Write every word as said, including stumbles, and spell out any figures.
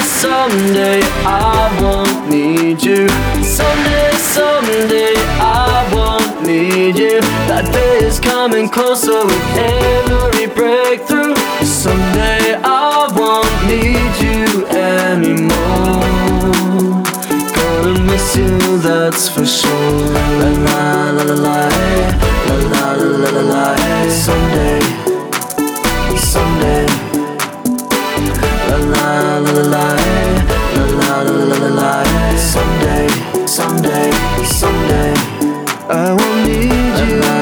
someday I won't need you. Someday, someday I won't need you. That day is coming closer with every breakthrough. Someday I won't need you anymore. Gonna miss you, that's for sure. La la la la la, la la la la la. Someday, someday. La la la la la, la la la la la. Someday, someday, someday I won't need you.